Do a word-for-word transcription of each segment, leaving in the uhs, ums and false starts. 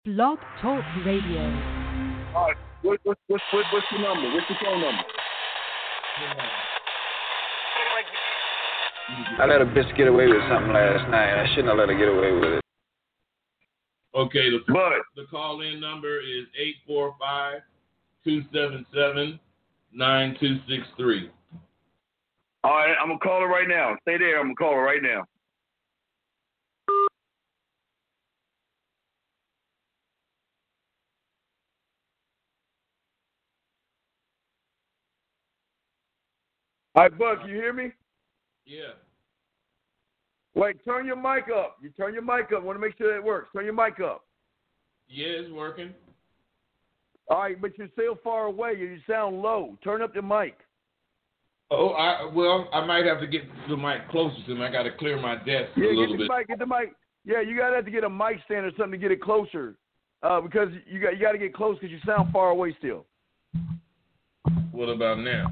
Blog Talk Radio. All right. What, what, what, what, what's your number? What's your phone number? I let a bitch get away with something last night. I shouldn't have let her get away with it. Okay, the, but, the call-in number is eight four five, two seven seven, nine two six three. All right, I'm going to call her right now. Stay there. I'm going to call her right now. All right, Buck, you hear me? Yeah. Wait, turn your mic up. You turn your mic up. I want to make sure that it works. Turn your mic up. Yeah, it's working. All right, but you're still far away. You sound low. Turn up the mic. Oh, I well, I might have to get the mic closer to me. I got to clear my desk yeah, a little get the bit. Mic, get the mic. Yeah, you got to have to get a mic stand or something to get it closer, uh, because you got you got to get close because you sound far away still. What about now?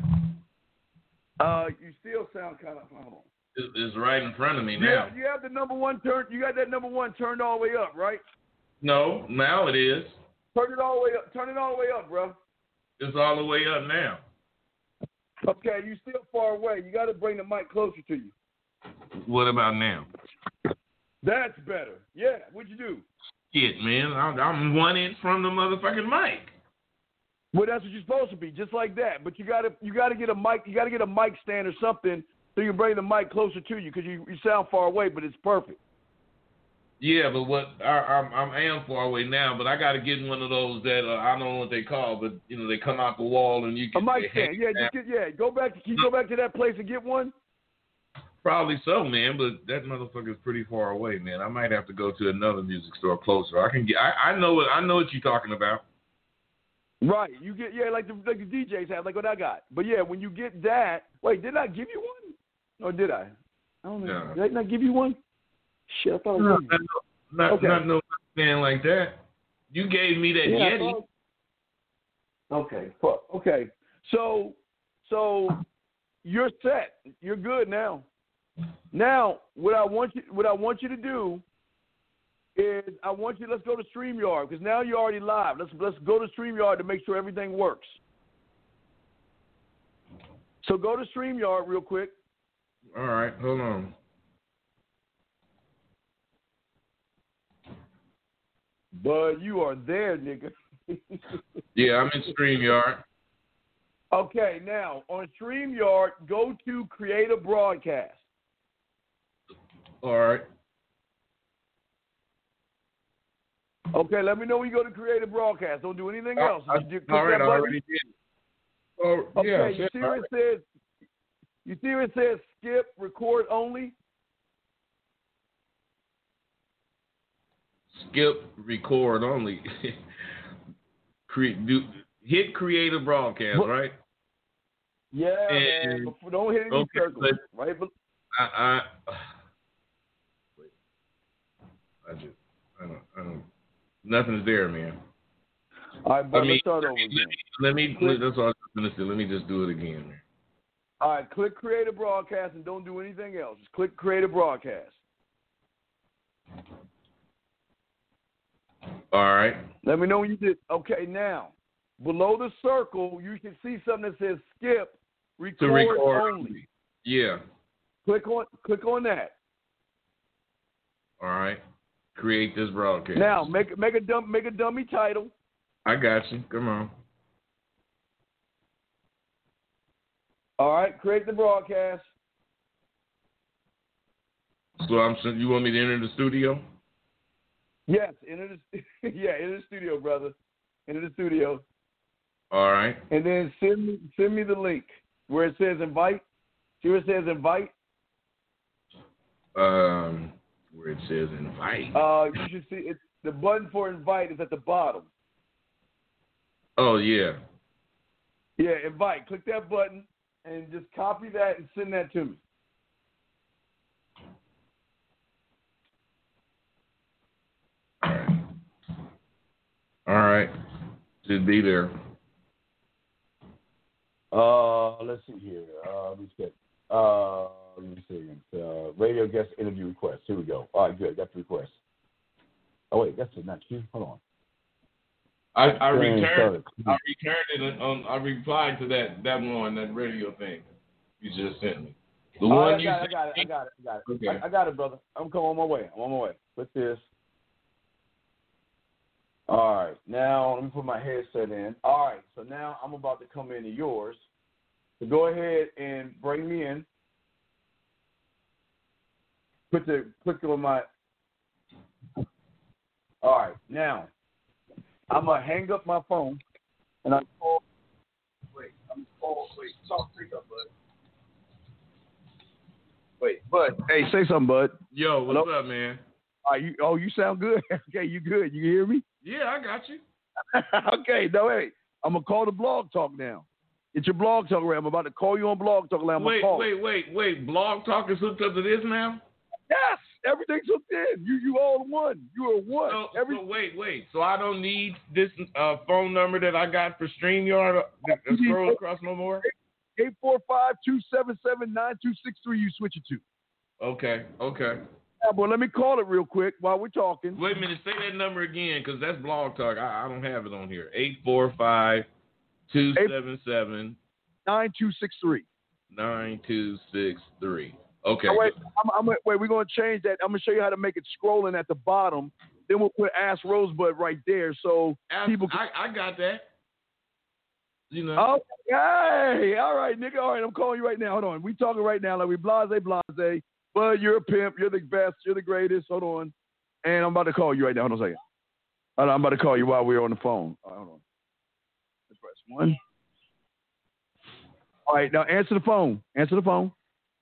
Uh, you still sound kind of. Hold on. It's, it's right in front of me now. Yeah, you have the number one turn. You got that number one turned all the way up, right? No, now it is. Turn it all the way up. Turn it all the way up, bro. It's all the way up now. Okay, you still far away. You got to bring the mic closer to you. What about now? That's better. Yeah, what'd you do? Shit, man, I'm, I'm one inch from the motherfucking mic. Well, that's what you're supposed to be, just like that. But you gotta, you gotta get a mic. You gotta get a mic stand or something so you can bring the mic closer to you because you, you sound far away, but it's perfect. Yeah, but what I, I'm, I'm I am far away now, but I got to get one of those that uh, I don't know what they call, but you know they come out the wall and you can. A mic stand, yeah, just get, yeah. Go back. Can you go back to that place and get one? Probably so, man, but that motherfucker is pretty far away, man. I might have to go to another music store closer. I can get. I, I know what I know what you're talking about. Right, you get yeah, like the like the D Js have, like what I got. But yeah, when you get that, wait, did I give you one? Or did I? I don't know. No. Did I not give you one? Shit, I thought I No, did. not, Okay. not no man like that. You gave me that Yeah, Yeti. thought... Okay, fuck. Okay, so so you're set. You're good now. Now, what I want you what I want you to do is I want you let's go to StreamYard because now you're already live. Let's let's go to StreamYard to make sure everything works. So go to StreamYard real quick. All right, hold on. Bud, you are there, nigga. Yeah, I'm in StreamYard. Okay, now on StreamYard, go to Create a Broadcast. All right. Okay, let me know when you go to Create a Broadcast. Don't do anything else. I, Just click all right, that I button. already did. Oh, Okay, yeah, you see all where it says you see where it says skip record only? Skip record only. Cre- do, hit create a broadcast, What? right? Yeah, And, man. But don't hit any okay, circles, but right? But I, I, wait, I just, I don't, I don't, nothing's there, man. all right, but I mean, let's start over let again. me, let me, Click. that's all I was going to say. Let me just do it again, man. All right, click Create a Broadcast and don't do anything else. Just click Create a Broadcast. All right. Let me know when you did. Okay, now below the circle, you can see something that says skip record, To record only. Yeah. Click on click on that. All right. Create this broadcast. Now make make a dumb make a dummy title. I got you. Come on. All right, create the broadcast. So I'm. You want me to enter the studio? Yes, enter the yeah, enter the studio, brother. Enter the studio. All right. And then send me send me the link where it says invite. See where it says invite? Um, where it says invite. Uh, you should see it. The button for invite is at the bottom. Oh yeah. Yeah, invite. Click that button and just copy that and send that to me. All right. All right. Should be there. Uh, let's see here. Uh, let me check. Uh, let me see again. Uh, radio guest interview request. Here we go. All right, good. Got the request. Oh wait, that's it. Not you. Hold on. I, I returned. I returned it on. I replied to that that one, that radio thing you just sent me. The oh, one I you got, sent I got it. me? I got it. I got it. Okay. I, I got it, brother. I'm going on my way. I'm on my way. What's this? All right. Now let me put my headset in. All right. So now I'm about to come into yours. So go ahead and bring me in. Put the click on my. All right. Now I'm gonna hang up my phone and I'm call. Wait. I'm call. Wait. Talk to you, bud. Wait, Bud. Hey, say something, Bud. Yo, what's Hello? up, man? All right, you, oh, you sound good. Okay, you good. You hear me? Yeah, I got you. Okay, no, wait. I'm going to call the Blog Talk now. It's your Blog Talk, right? I'm about to call you on Blog Talk. I'm Wait, call wait, wait, wait. Blog Talk is hooked up to this now? Yes, everything's hooked in. You you all one. You are one. So, Every, so wait, wait. So I don't need this uh, phone number that I got for StreamYard that that scroll across no more? eight four five, two seven seven, nine two six three, you switch it to. Okay, okay. Yeah, but let me call it real quick while we're talking. Wait a minute. Say that number again, because that's Blog Talk. I, I don't have it on here. eight four five, two seven seven, nine two six three. nine two six three. Okay. Oh, wait, I'm, I'm, wait, we're going to change that. I'm going to show you how to make it scrolling at the bottom. Then we'll put Ask Rosebud right there so Ask, people can. I, I got that. You know. Okay. All right, nigga. All right, I'm calling you right now. Hold on. We talking right now. Like we blase, blase. Bud, you're a pimp. You're the best. You're the greatest. Hold on. And I'm about to call you right now. Hold on a second. Hold on, I'm about to call you while we're on the phone. All right, hold on. Let's press one. All right, now answer the phone. Answer the phone.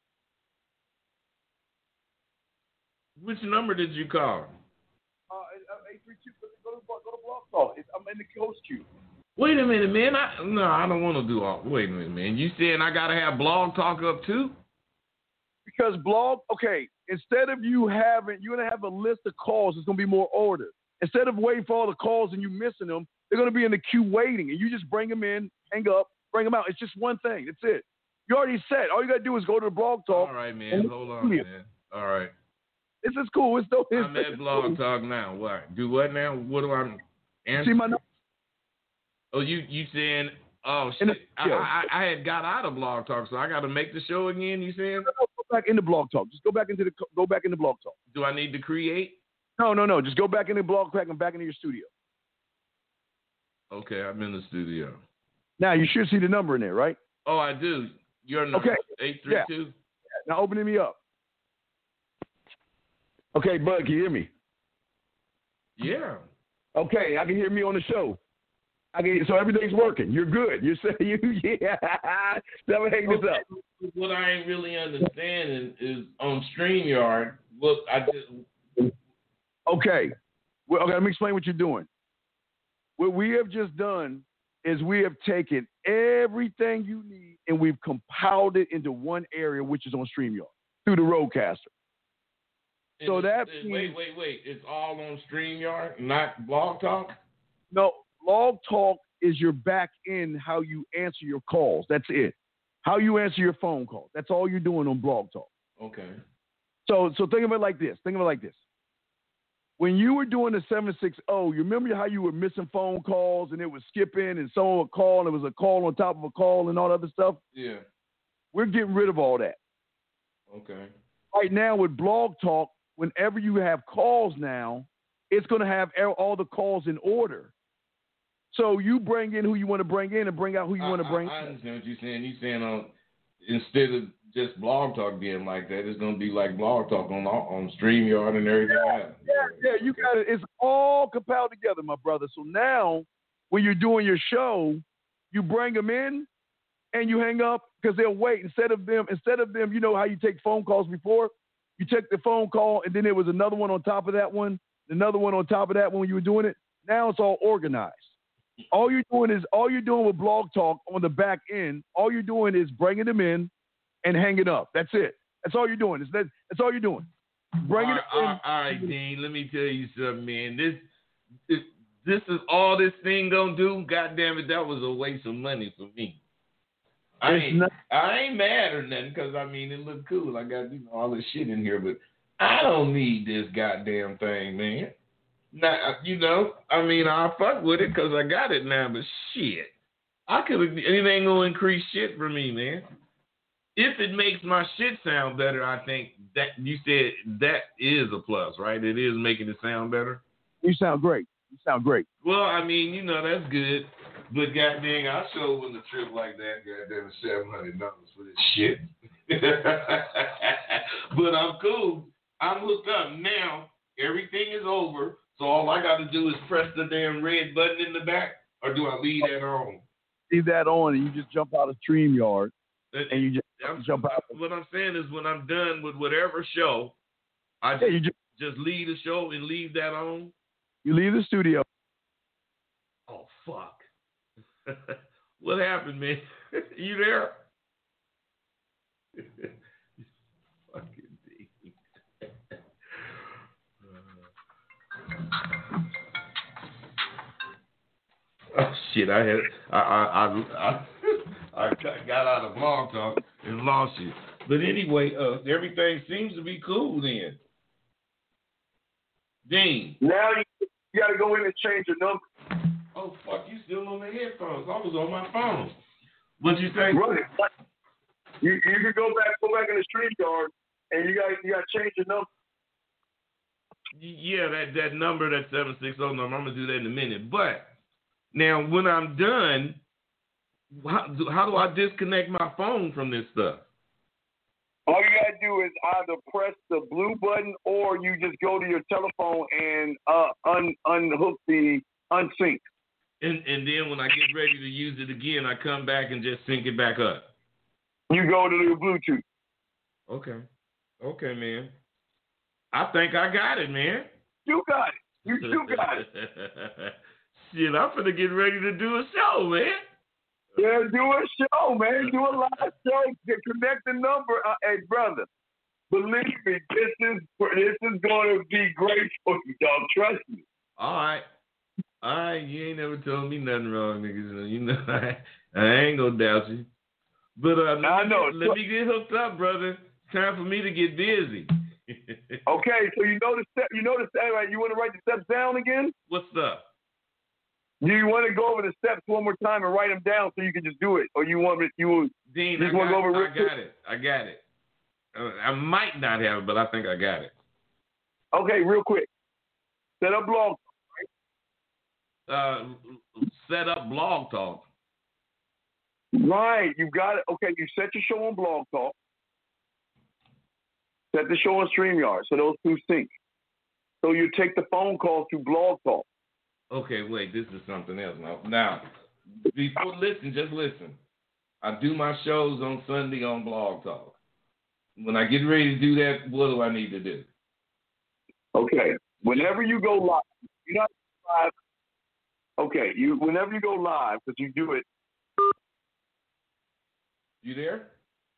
Which number did you call? Uh, eight three two. Go to, go to Blog Talk. I'm in the host queue. Wait a minute, man. I, no, I don't want to do all. Wait a minute, man. You saying I gotta have Blog Talk up too? Because blog, okay, instead of you having, you're gonna have a list of calls. It's gonna be more order. Instead of waiting for all the calls and you missing them, they're gonna be in the queue waiting, and you just bring them in, hang up, bring them out. It's just one thing. That's it. You already said. All you gotta do is go to the Blog Talk. All right, man. Hold on, man. All right. This is cool. It's dope. I'm at Blog Talk now. What? Do what now? What do I answer? See my number? Oh, you you saying? Oh shit! I, I I had got out of Blog Talk, so I got to make the show again. You saying? No, no, go back into Blog Talk. Just go back into the go back into Blog Talk. Do I need to create? No, no, no. Just go back into Blog Talk and back into your studio. Okay, I'm in the studio. Now you should see the number in there, right? Oh, I do. Your number. Okay. Eight three two. Now opening me up. Okay, Bud, can you hear me? Yeah. Okay, I can hear me on the show. I can, so everything's working. You're good. You're saying you yeah. Never hang this up. What I ain't really understanding is on StreamYard. Look, I just okay. Well, okay, let me explain what you're doing. What we have just done is we have taken everything you need and we've compiled it into one area, which is on StreamYard through the Rodecaster. So that means, wait, wait, wait. It's all on StreamYard, not Blog Talk? No, Blog Talk is your back end, how you answer your calls. That's it. How you answer your phone calls. That's all you're doing on Blog Talk. Okay. So so think of it like this. Think of it like this. When you were doing the seven six zero, you remember how you were missing phone calls and it was skipping and someone would call and it was a call on top of a call and all that other stuff? Yeah. We're getting rid of all that. Okay. Right now with Blog Talk, whenever you have calls now, it's going to have all the calls in order. So you bring in who you want to bring in and bring out who you I, want to bring I, I in. understand what you're saying. You're saying on, instead of just Blog Talk being like that, it's going to be like Blog Talk on on StreamYard and everything yeah, else. Yeah, yeah, you got it. It's all compiled together, my brother. So now when you're doing your show, you bring them in and you hang up because they'll wait. Instead of them, instead of them, you know how you take phone calls before? You take the phone call, and then there was another one on top of that one, another one on top of that one when you were doing it. Now it's all organized. All you're doing is all you're doing with Blog Talk on the back end. All you're doing is bringing them in and hanging up. That's it. That's all you're doing. That's, that's all you're doing. Bringing all right, it in. All right, all right, Dean. Let me tell you something, man. This, this, this is all this thing gonna do. God damn it, that was a waste of money for me. I ain't, not, I ain't mad or nothing because, I mean, it looked cool. I got, you know, all this shit in here, but I don't need this goddamn thing, man. Now, you know, I mean, I fuck with it because I got it now, but shit. I could have, it ain't going to increase shit for me, man. If it makes my shit sound better, I think that you said that is a plus, right? It is making it sound better. You sound great. You sound great. Well, I mean, you know, that's good. But goddamn, I sure wouldn't have tripped like that. Goddamn, seven hundred dollars for this shit. But I'm cool. I'm hooked up now. Everything is over. So all I got to do is press the damn red button in the back, or do I leave that on? Leave that on, and you just jump out of StreamYard, and you just I'm, jump out. What I'm saying is, when I'm done with whatever show, I yeah, just, you just, just leave the show and leave that on. You leave the studio. Oh fuck! What happened, man? You there? Fucking D. Oh shit! I had I I I I, I got out of Blog Talk and lost you. But anyway, uh, everything seems to be cool then. Dean. Now you, you got to go in and change your number. Oh fuck! You still on the headphones? I was on my phone. What'd you say? Right. You you can go back go back in the StreamYard and you got you got to change your number. Yeah, that, that number, that seven six zero number, I'm going to do that in a minute. But now when I'm done, how do, how do I disconnect my phone from this stuff? All you got to do is either press the blue button or you just go to your telephone and uh, un, unhook the unsync. And, and then when I get ready to use it again, I come back and just sync it back up. You go to the Bluetooth. Okay. Okay, man. I think I got it, man. You got it. You you got it. Shit, I'm finna get ready to do a show, man. Yeah, do a show, man. Do a live show. Connect the number. Uh, hey, brother, believe me, this is this is going to be great for you, dog. Trust me. All right. All right. You ain't never told me nothing wrong, niggas. You know, I, I ain't gonna doubt you. But uh, let, I me, know. let me get hooked up, brother. Time for me to get busy. Okay, so you know the step. You know the step. Right? You want to write the steps down again? What's up? Do you want to go over the steps one more time and write them down so you can just do it, or you want me? You Dean, just I, want got, to go over? I got it. I got it. Uh, I might not have it, but I think I got it. Okay, real quick. Set up blog. Uh, set up Blog Talk. Right, you got it. Okay, you set your show on Blog Talk. Set the show on StreamYard, so those two sync. So you take the phone call through Blog Talk. Okay, wait, this is something else now. Now, before listen, just listen. I do my shows on Sunday on Blog Talk. When I get ready to do that, what do I need to do? Okay, whenever you go live, you're not live. Okay, you whenever you go live, because you do it. You there?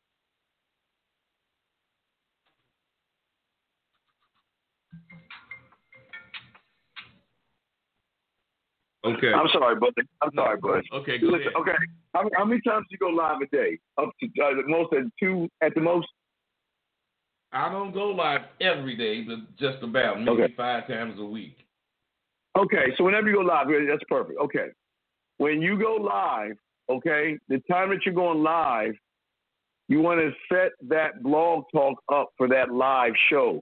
Okay. I'm sorry, buddy. I'm sorry, buddy. Okay, go Listen, ahead. okay, how, how many times do you go live a day? Up to uh, the most at two at the most. I don't go live every day, but just about maybe Okay. five times a week. Okay, so whenever you go live, that's perfect. Okay, when you go live, okay, the time that you're going live, you want to set that Blog Talk up for that live show.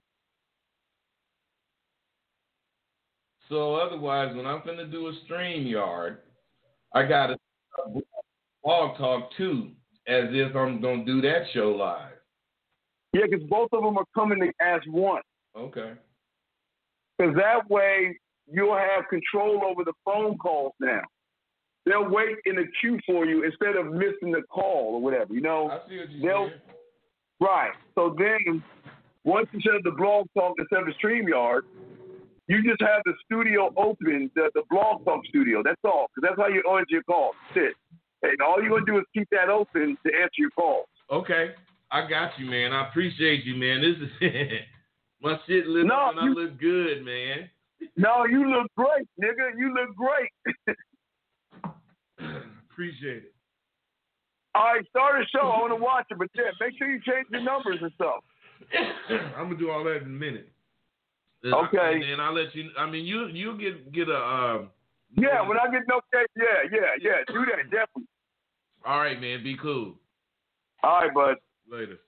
So otherwise, when I'm finna do a StreamYard, I got to Blog Talk too, as if I'm gonna do that show live. Yeah, because both of them are coming as one. Okay. Because that way you'll have control over the phone calls now. They'll wait in the queue for you instead of missing the call or whatever, you know? I see what you're They'll, saying. right. So then, once you set up the Blog Talk instead of the StreamYard, you just have the studio open, the, the Blog Talk studio. That's all. Because that's how you answer your calls. That's it. And all you're going to do is keep that open to answer your calls. Okay. I got you, man. I appreciate you, man. This is my shit lit No, up and you, I look good, man. No, you look great, nigga. You look great. Appreciate it. All right, start a show. I want to watch it, but yeah, make sure you change your numbers and stuff. I'm gonna do all that in a minute. Okay. And then I'll let you. I mean, you you get get a. Um, yeah, when I get no case, yeah, yeah, yeah. Do that definitely. All right, man. Be cool. All right, bud. Later.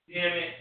Damn it.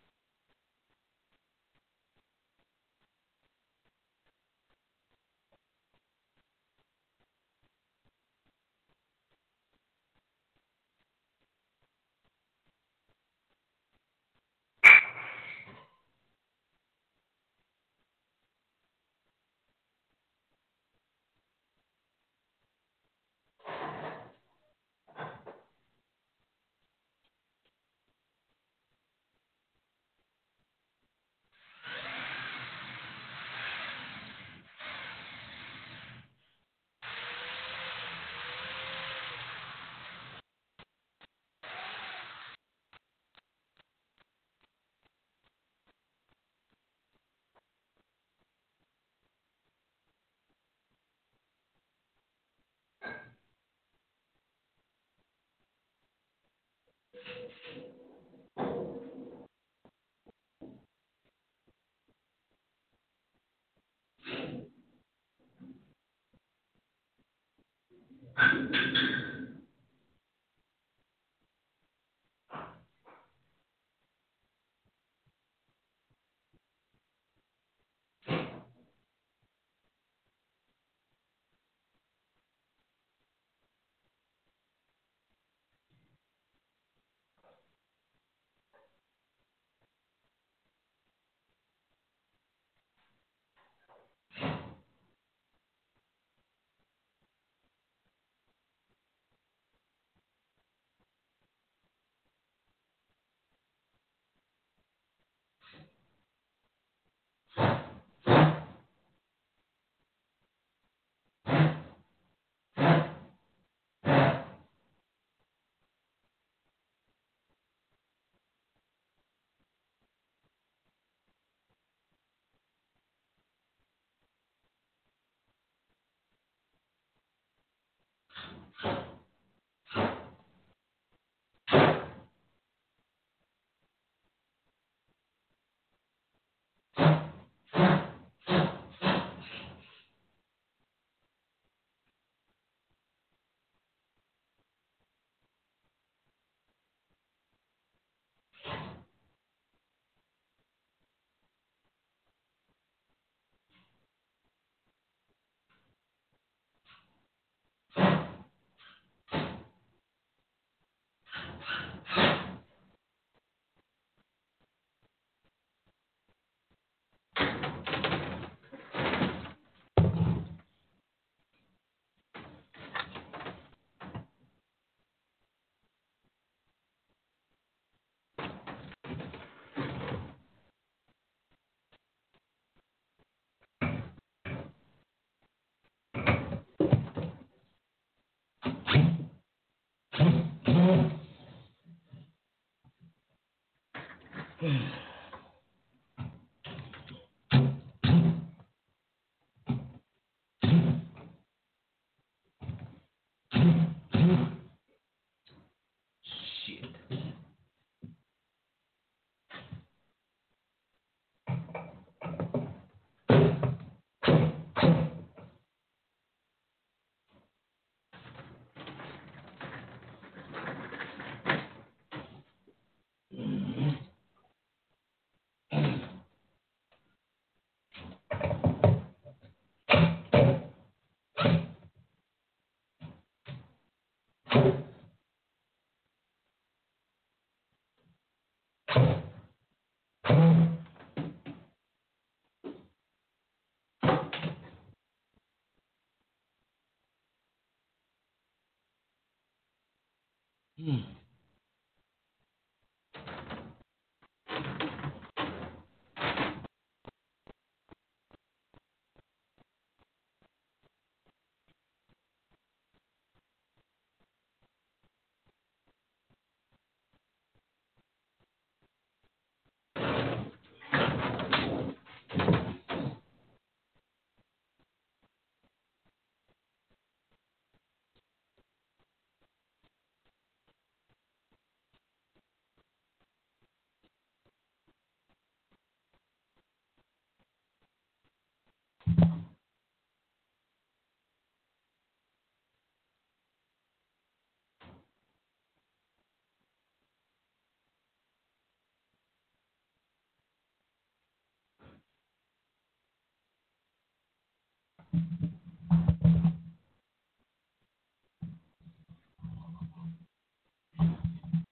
Hmm.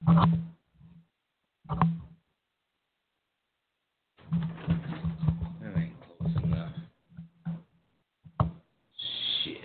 That ain't close enough. Shit.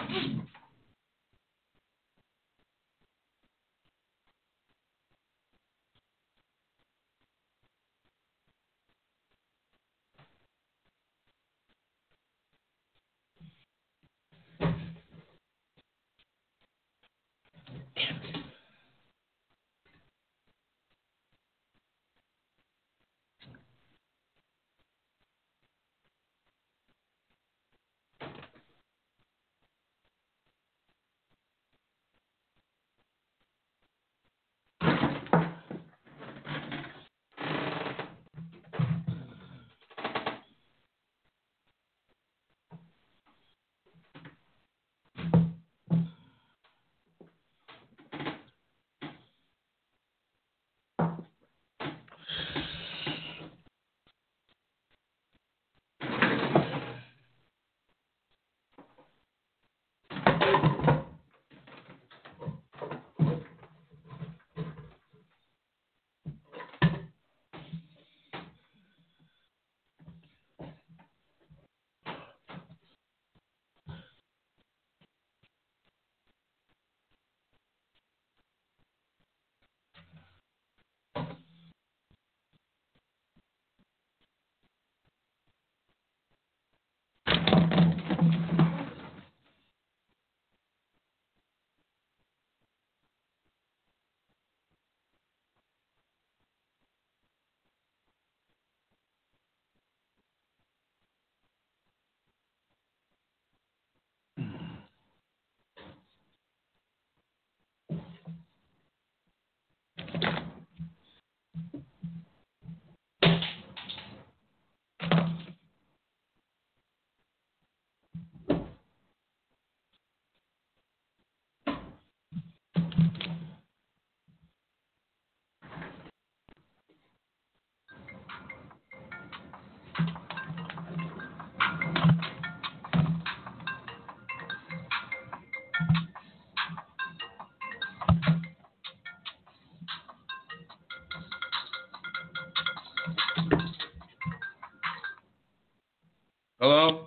Hello?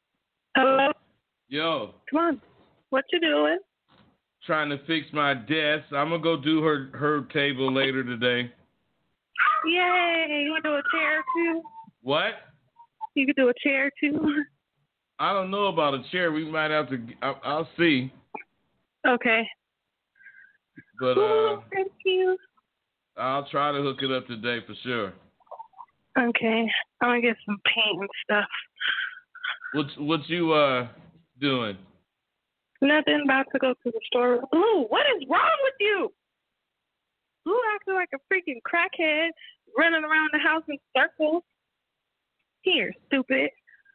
Hello? Yo. Come on. What you doing? Trying to fix my desk. I'm going to go do her, her table later today. Yay! You want to do a chair too? What? You could do a chair too. I don't know about a chair. We might have to. I'll, I'll see. Okay. But Ooh, uh, thank you. I'll try to hook it up today for sure. Okay. I'm gonna get some paint and stuff. What what you uh doing? Nothing. About to go to the store. Ooh, what is wrong with you? Ooh, acting like a freaking crackhead, running around the house in circles. Here, stupid.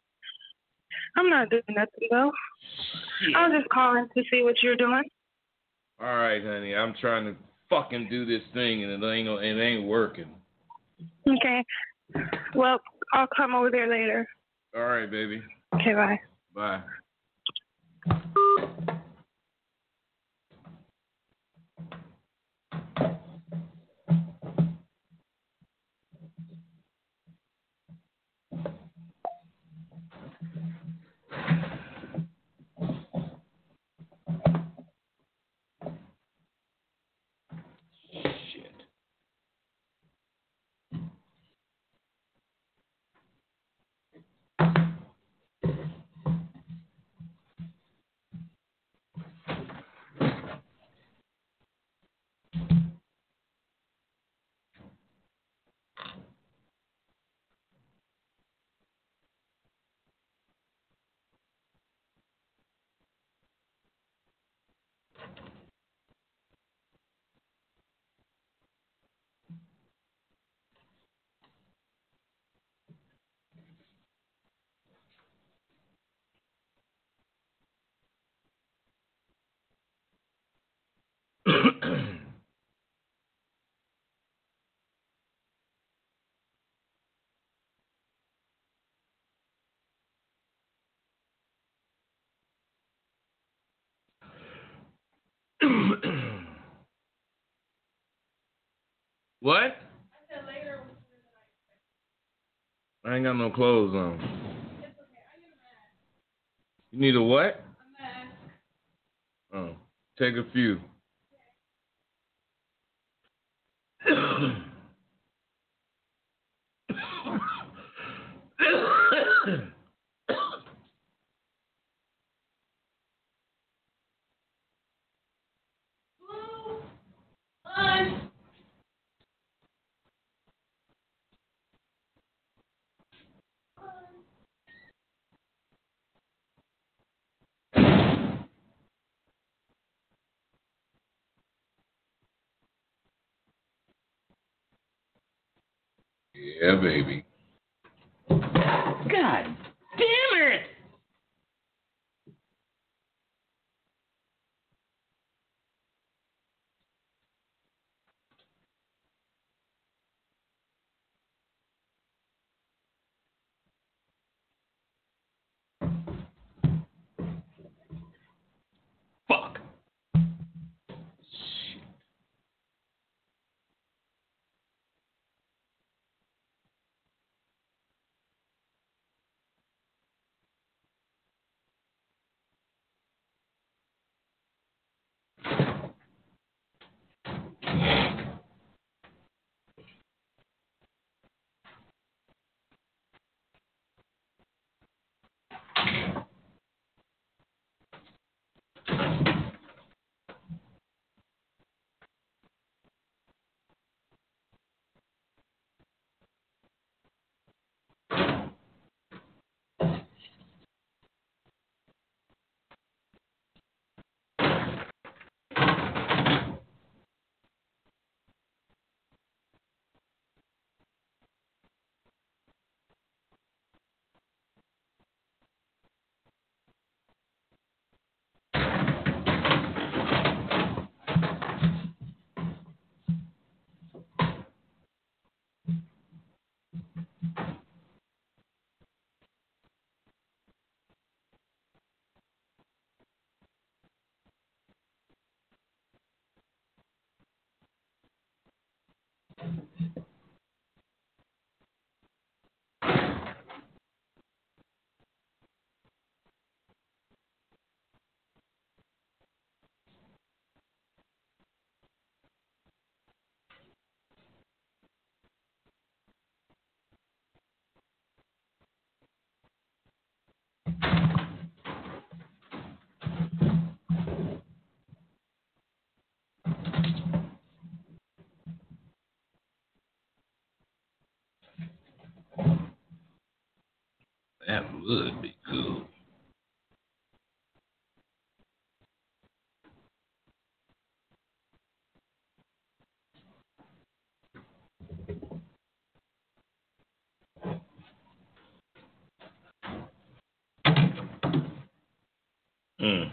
I'm not doing nothing though. Shit. I was just calling to see what you're doing. All right, honey. I'm trying to fucking do this thing and it ain't it ain't working. Okay. Well, I'll come over there later. All right, baby. Okay, bye. Bye. What? I ain't got no clothes on. You need a what? Oh, take a few. Yeah, baby. God damn it! Fuck. That would be cool. Mm.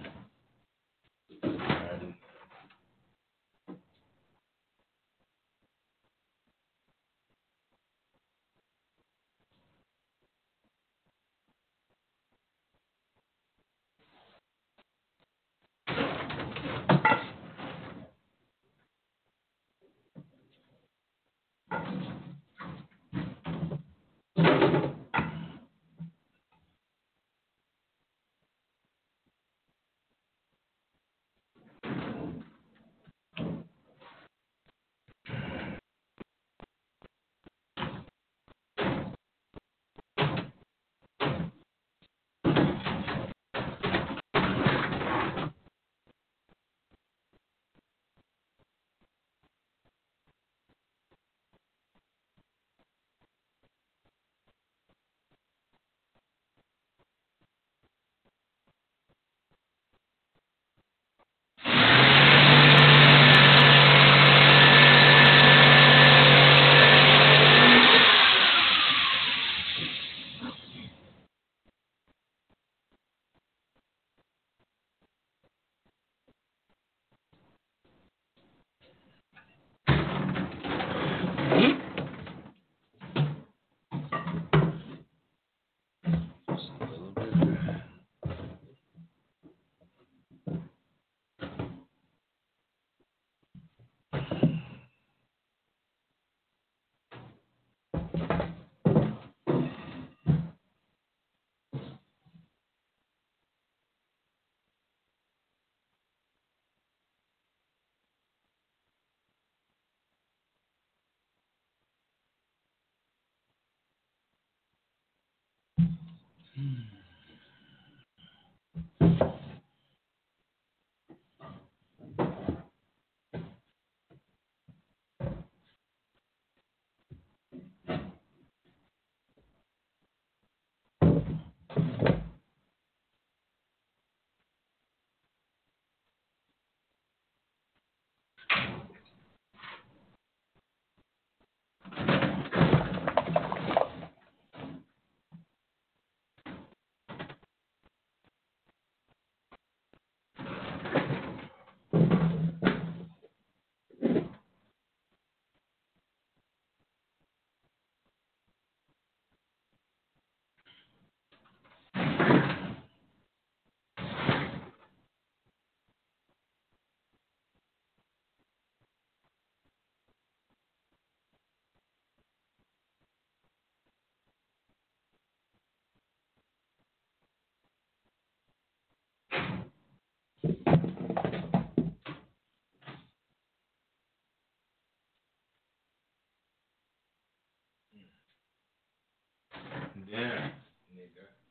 Yeah, nigga.